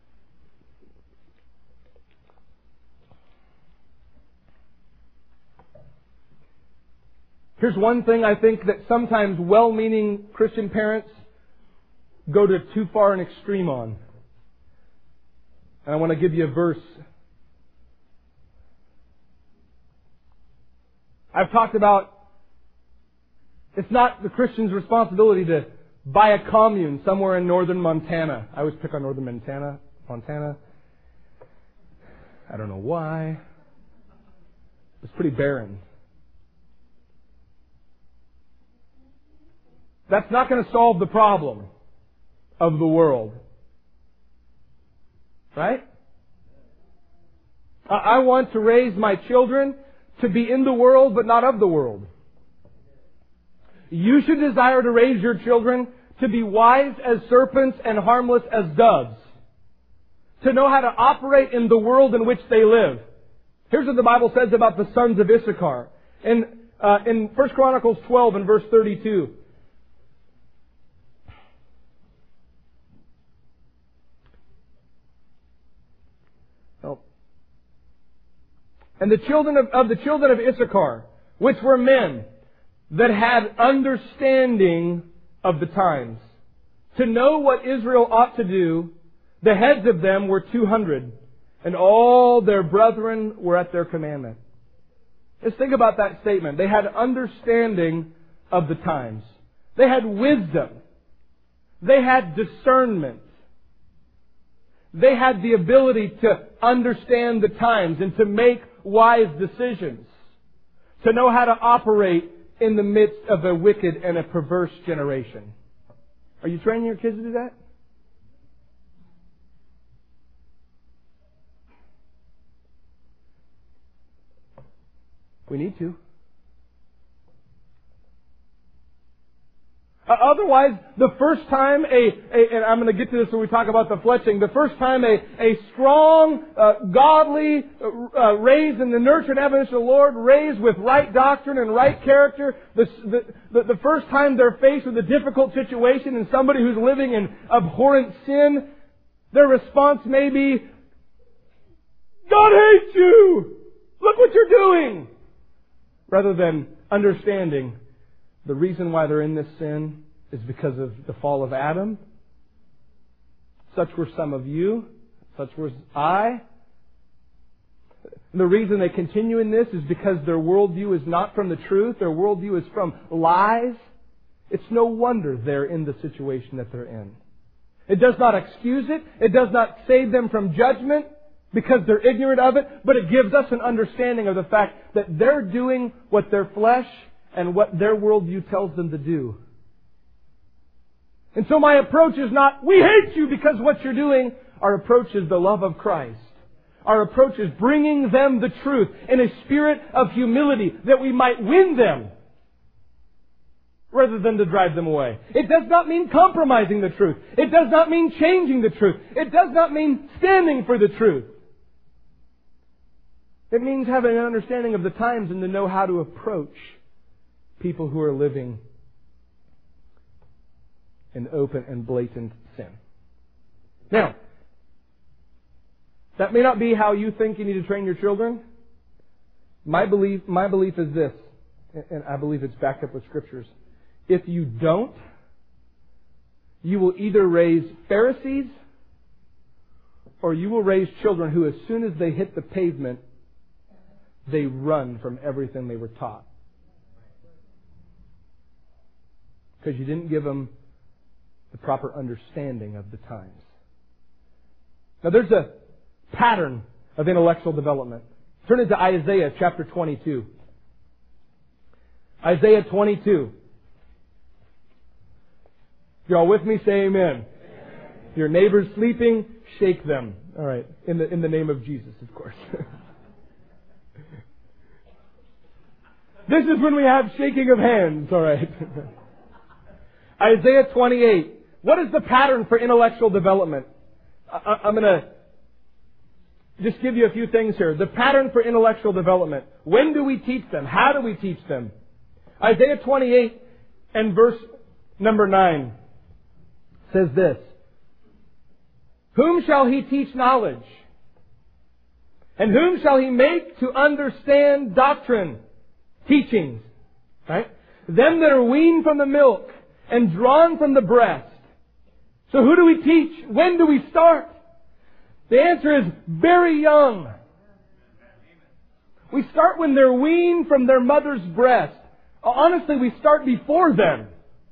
Here's one thing I think that sometimes well-meaning Christian parents go to too far an extreme on. And I want to give you a verse. I've talked about it's not the Christian's responsibility to buy a commune somewhere in northern Montana. I always pick on northern Montana. Montana. I don't know why. It's pretty barren. That's not going to solve the problem of the world. Right? I want to raise my children to be in the world but not of the world. You should desire to raise your children to be wise as serpents and harmless as doves. To know how to operate in the world in which they live. Here's what the Bible says about the sons of Issachar. In, uh, in First Chronicles twelve and verse thirty-two. And the children of, of the children of Issachar, which were men that had understanding of the times, to know what Israel ought to do, the heads of them were two hundred, and all their brethren were at their commandment. Just think about that statement. They had understanding of the times. They had wisdom. They had discernment. They had the ability to understand the times and to make wise decisions. To know how to operate in the midst of a wicked and a perverse generation. Are you training your kids to do that? We need to. Uh, otherwise, the first time a, a, and I'm going to get to this when we talk about the fletching, the first time a, a strong, uh, godly, uh, raised in the nurture and admonition of the Lord, raised with right doctrine and right character, the, the, the first time they're faced with a difficult situation and somebody who's living in abhorrent sin, their response may be, God hates you! Look what you're doing! Rather than understanding the reason why they're in this sin is because of the fall of Adam. Such were some of you. Such was I. And the reason they continue in this is because their worldview is not from the truth. Their worldview is from lies. It's no wonder they're in the situation that they're in. It does not excuse it. It does not save them from judgment because they're ignorant of it. But it gives us an understanding of the fact that they're doing what their flesh and what their worldview tells them to do. And so my approach is not, we hate you because what you're doing. Our approach is the love of Christ. Our approach is bringing them the truth in a spirit of humility that we might win them. rather than to drive them away. It does not mean compromising the truth. It does not mean changing the truth. It does not mean standing for the truth. It means having an understanding of the times and to know how to approach people who are living in open and blatant sin. Now, that may not be how you think you need to train your children. My belief, my belief is this, and I believe it's backed up with scriptures. If you don't, you will either raise Pharisees or you will raise children who, as soon as they hit the pavement, they run from everything they were taught. Because you didn't give them the proper understanding of the times. Now there's a pattern of intellectual development. Turn it to Isaiah chapter twenty-two. Isaiah twenty-two. If you're all with me, say amen. Amen. Your neighbor's sleeping, shake them. All right. In the, in the name of Jesus, of course. This is when we have shaking of hands. All right. Isaiah twenty-eight. What is the pattern for intellectual development? I, I'm going to just give you a few things here. The pattern for intellectual development. When do we teach them? How do we teach them? Isaiah twenty-eight and verse number nine says this. Whom shall he teach knowledge? And whom shall he make to understand doctrine? Teachings. Right? Them that are weaned from the milk and drawn from the breast. So who do we teach? When do we start? The answer is very young. We start when they're weaned from their mother's breast. Honestly, we start before then.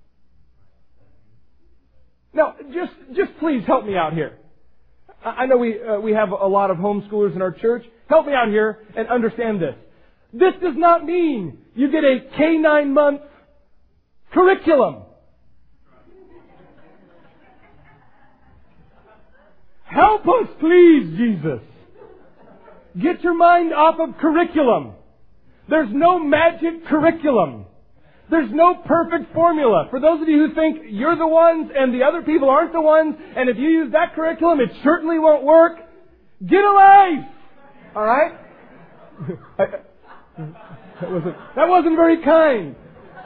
Now, just just please help me out here. I know we uh, we have a lot of homeschoolers in our church. Help me out here and understand this. This does not mean you get a K nine month curriculum. Help us, please, Jesus. Get your mind off of curriculum. There's no magic curriculum. There's no perfect formula. For those of you who think you're the ones and the other people aren't the ones, and if you use that curriculum, it certainly won't work, get a life! Alright? that, wasn't, that wasn't very kind.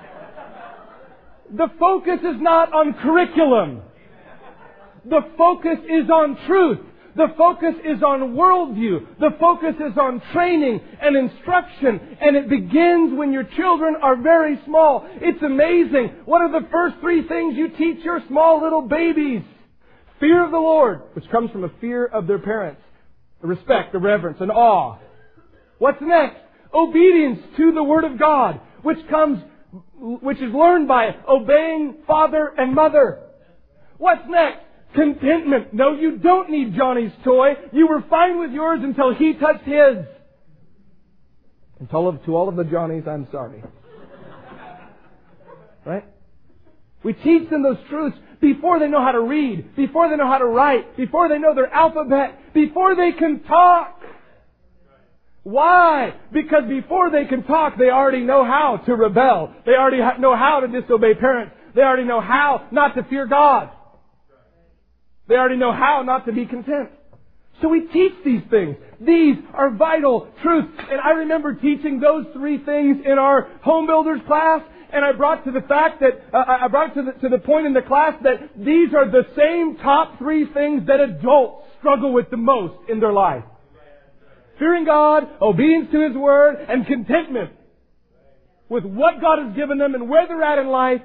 The focus is not on curriculum. The focus is on truth. The focus is on worldview. The focus is on training and instruction. And it begins when your children are very small. It's amazing. What are the first three things you teach your small little babies? Fear of the Lord, which comes from a fear of their parents. A respect, a reverence, an awe. What's next? Obedience to the Word of God, which comes, which is learned by obeying father and mother. What's next? Contentment. No, you don't need Johnny's toy. You were fine with yours until he touched his. And to all of, to all of the Johnnies, I'm sorry. Right? We teach them those truths before they know how to read, before they know how to write, before they know their alphabet, before they can talk. Why? Because before they can talk, they already know how to rebel. They already know how to disobey parents. They already know how not to fear God. They already know how not to be content. So we teach these things. These are vital truths. And I remember teaching those three things in our home builders class. And I brought to the fact that, uh, I brought to the, to the point in the class that these are the same top three things that adults struggle with the most in their life. Fearing God, obedience to His Word, and contentment with what God has given them and where they're at in life.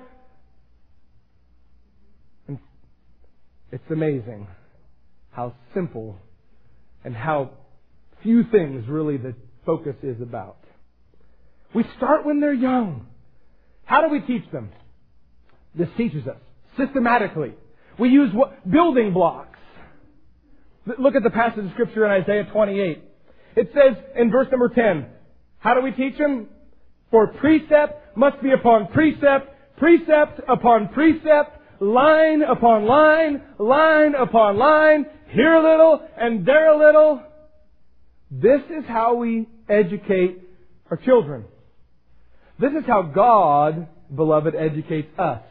It's amazing how simple and how few things really the focus is about. We start when they're young. How do we teach them? This teaches us systematically. We use what? Building blocks. Look at the passage of Scripture in Isaiah twenty-eight. It says in verse number ten, how do we teach them? For precept must be upon precept, precept upon precept, line upon line, line upon line, here a little and there a little. This is how we educate our children. This is how God beloved, educates us.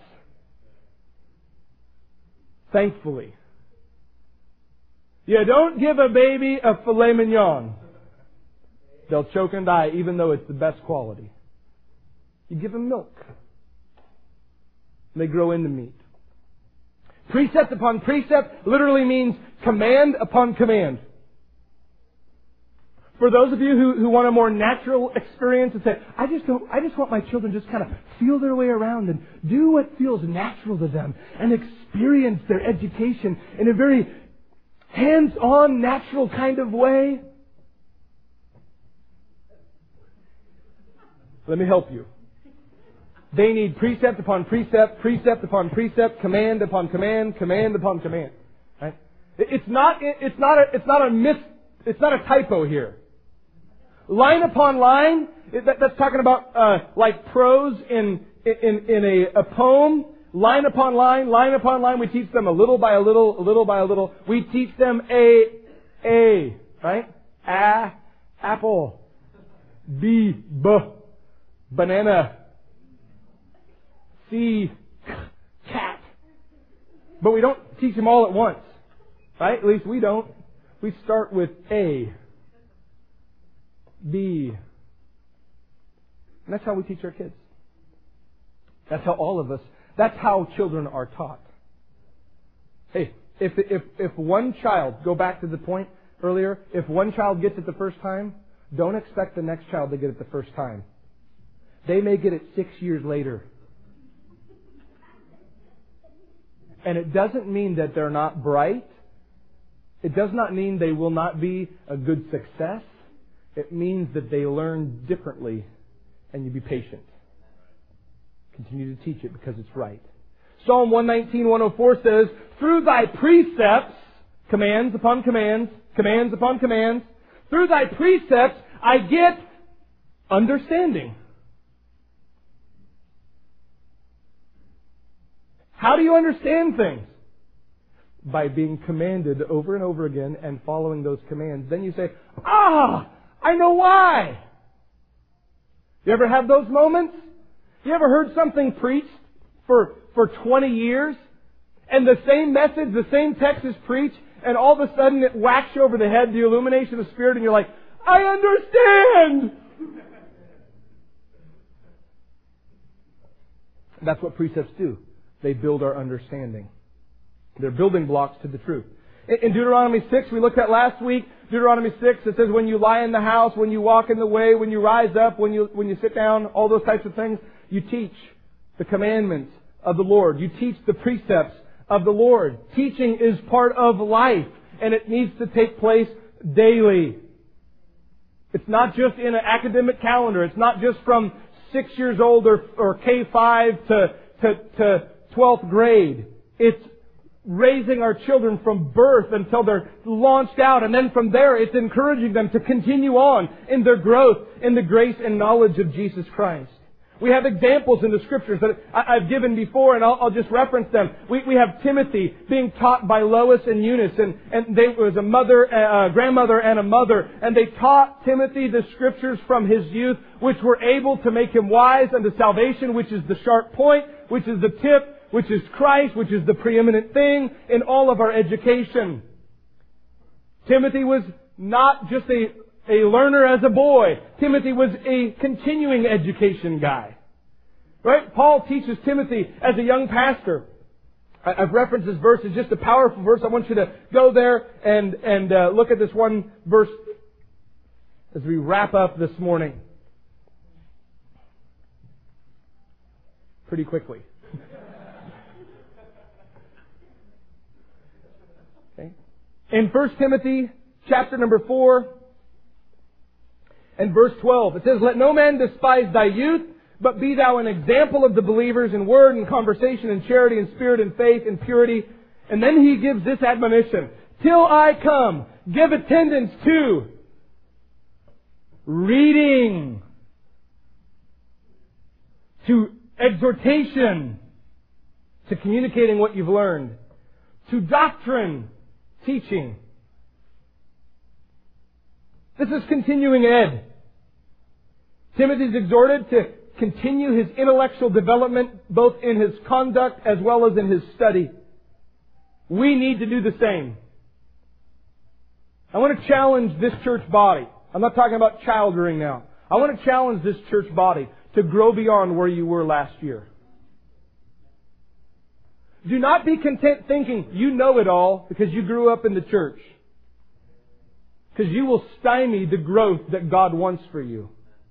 Thankfully. You don't give a baby a filet mignon. They'll choke and die even though it's the best quality. You give them milk. They grow into meat. Precept upon precept literally means command upon command. For those of you who, who want a more natural experience and say, I just don't, I just want my children to just kind of feel their way around and do what feels natural to them and experience their education in a very hands-on, natural kind of way. Let me help you. They need precept upon precept, precept upon precept, command upon command, command upon command. Right? It's not, it's not a, it's not a mis, it's not a typo here. Line upon line, that, that's talking about uh, like prose in in in a, a poem. Line upon line, line upon line. We teach them a little by a little, a little by a little. We teach them a a right, a apple, b b banana, c cat. But we don't teach them all at once, right? At least we don't. We start with A, B. And that's how we teach our kids. That's how all of us, that's how children are taught. Hey, if, if, if one child, go back to the point earlier, if one child gets it the first time, don't expect the next child to get it the first time. They may get it six years later. And it doesn't mean that they're not bright. It does not mean they will not be a good success. It means that they learn differently, and you be patient. Continue to teach it because it's right. Psalm one nineteen, one oh four says, through thy precepts, commands upon commands, commands upon commands, through thy precepts I get understanding. How do you understand things? By being commanded over and over again and following those commands. Then you say, ah, I know why. You ever have those moments? You ever heard something preached for, for twenty years? And the same message, the same text is preached, and all of a sudden it whacks you over the head, the illumination of the Spirit, and you're like, I understand! That's what precepts do. They build our understanding. They're building blocks to the truth. In Deuteronomy six, we looked at last week, Deuteronomy six, it says when you lie in the house, when you walk in the way, when you rise up, when you, when you sit down, all those types of things, you teach the commandments of the Lord. You teach the precepts of the Lord. Teaching is part of life, and it needs to take place daily. It's not just in an academic calendar. It's not just from six years old or, or K five to, to, to twelfth grade. It's raising our children from birth until they're launched out. And then from there, it's encouraging them to continue on in their growth in the grace and knowledge of Jesus Christ. We have examples in the Scriptures that I've given before, and I'll, I'll just reference them. We, we have Timothy being taught by Lois and Eunice, and, and there was a mother, a grandmother, and a mother, and they taught Timothy the Scriptures from his youth, which were able to make him wise unto salvation, which is the sharp point, which is the tip, which is Christ, which is the preeminent thing in all of our education. Timothy was not just a, a learner as a boy. Timothy was a continuing education guy. Right? Paul teaches Timothy as a young pastor. I, I've referenced this verse. It's just a powerful verse. I want you to go there and, and uh, look at this one verse as we wrap up this morning. Pretty quickly. Okay. In First Timothy chapter number four and verse twelve, it says, let no man despise thy youth, but be thou an example of the believers in word and conversation and charity and spirit and faith and purity. And then he gives this admonition. Till I come, give attendance to reading, to exhortation, to communicating what you've learned, to doctrine, teaching. This is continuing ed. Timothy's exhorted to continue his intellectual development both in his conduct as well as in his study. We need to do the same. I want to challenge this church body. I'm not talking about child rearing now. I want to challenge this church body to grow beyond where you were last year. Do not be content thinking you know it all because you grew up in the church. Because you will stymie the growth that God wants for you.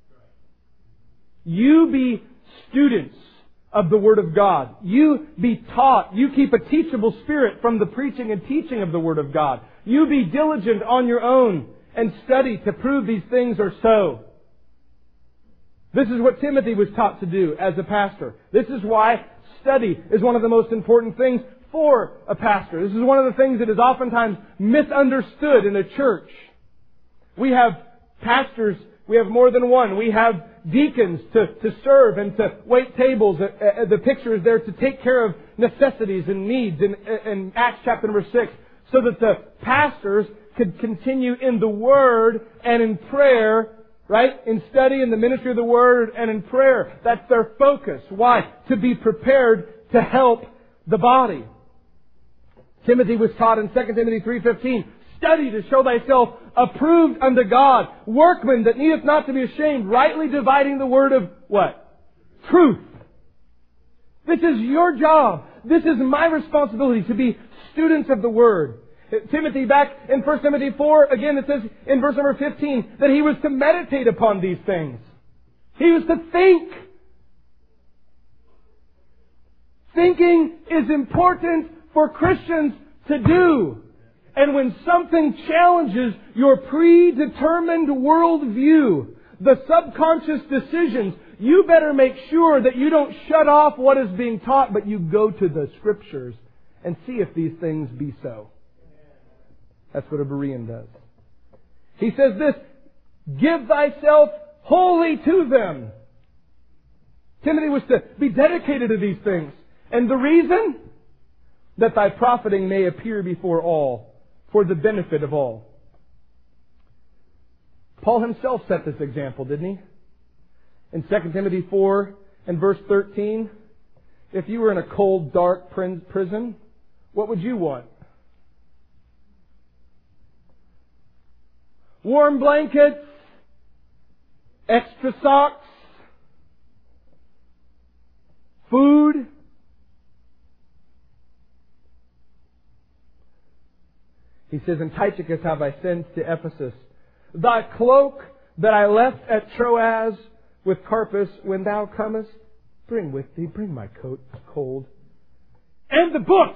You be students of the Word of God. You be taught. You keep a teachable spirit from the preaching and teaching of the Word of God. You be diligent on your own and study to prove these things are so. This is what Timothy was taught to do as a pastor. This is why study is one of the most important things for a pastor. This is one of the things that is oftentimes misunderstood in a church. We have pastors, we have more than one. We have deacons to, to serve and to wait tables. Uh, uh, the picture is there to take care of necessities and needs in, in Acts chapter number six, so that the pastors could continue in the Word and in prayer, right? In study, in the ministry of the Word and in prayer. That's their focus. Why? To be prepared to help the body. Timothy was taught in Second Timothy three fifteen, study to show thyself approved unto God, workman that needeth not to be ashamed, rightly dividing the word of what? Truth. This is your job. This is my responsibility to be students of the Word. Timothy, back in First Timothy four, again it says in verse number fifteen that he was to meditate upon these things. He was to think. Thinking is important for Christians to do. And when something challenges your predetermined worldview, the subconscious decisions, you better make sure that you don't shut off what is being taught, but you go to the Scriptures and see if these things be so. That's what a Berean does. He says this, give thyself wholly to them. Timothy was to be dedicated to these things. And the reason? That thy profiting may appear before all, for the benefit of all. Paul himself set this example, didn't he? In Second Timothy four and verse thirteen, if you were in a cold, dark prison, what would you want? Warm blankets, extra socks, food. He says, in Tychicus have I sent to Ephesus thy cloak that I left at Troas with Carpus. When thou comest, bring with thee, bring my coat, it's cold, and the books,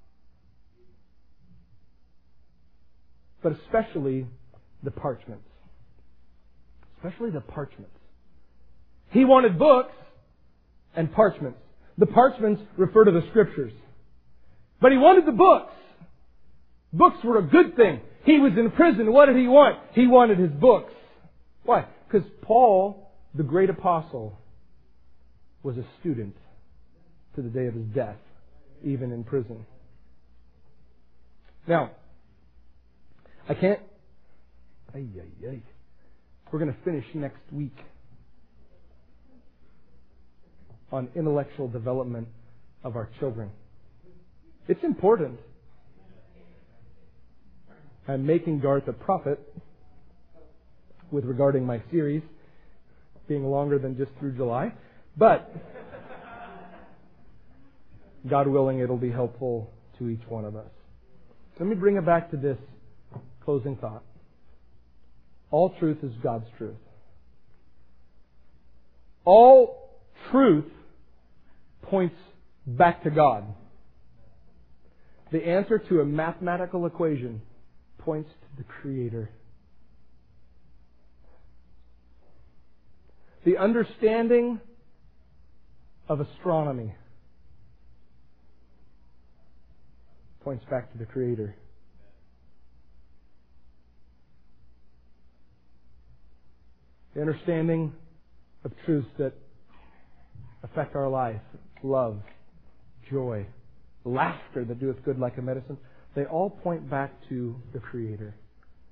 but especially the parchments. Especially the parchments. He wanted books and parchments. The parchments refer to the Scriptures. But he wanted the books. Books were a good thing. He was in prison. What did he want? He wanted his books. Why? Because Paul, the great apostle, was a student to the day of his death, even in prison. Now, I can't... Ay, ay, ay. We're going to finish next week on intellectual development of our children. It's important. I'm making Garth a prophet with regarding my series being longer than just through July. But God willing, it'll be helpful to each one of us. Let me bring it back to this closing thought. All truth is God's truth. All truth points back to God. The answer to a mathematical equation points to the Creator. The understanding of astronomy points back to the Creator. The understanding of truths that affect our life, love, joy, laughter that doeth good like a medicine, they all point back to the Creator.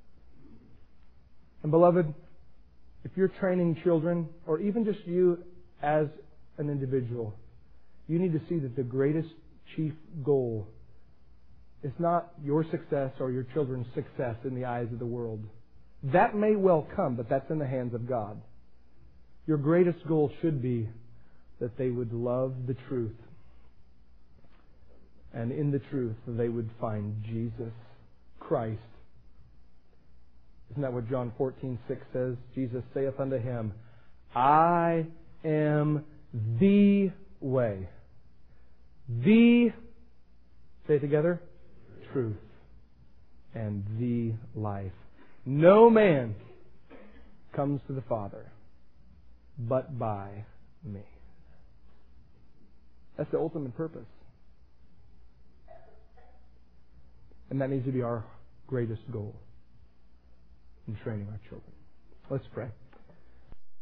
And beloved, if you're training children, or even just you as an individual, you need to see that the greatest chief goal is not your success or your children's success in the eyes of the world. That may well come, but that's in the hands of God. Your greatest goal should be that they would love the truth. And in the truth, they would find Jesus Christ. Isn't that what John fourteen six says? Jesus saith unto him, I am the way. The, say it together, truth, and the life. No man comes to the Father but by me. That's the ultimate purpose. And that needs to be our greatest goal in training our children. Let's pray.